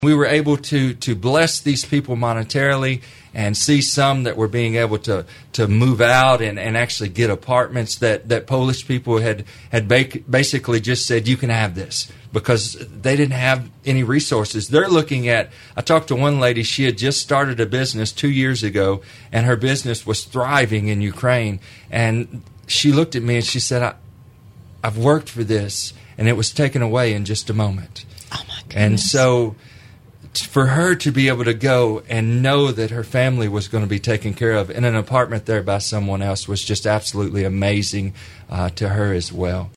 We were able to bless these people monetarily and see some that were being able to move out and actually get apartments that Polish people had basically just said, you can have this, because they didn't have any resources. They're looking at, I talked to one lady, she had just started a business 2 years ago, and her business was thriving in Ukraine. And she looked at me and she said, I've worked for this, and it was taken away in just a moment. Oh, my goodness. And so for her to be able to go and know that her family was going to be taken care of in an apartment there by someone else was just absolutely amazing to her as well.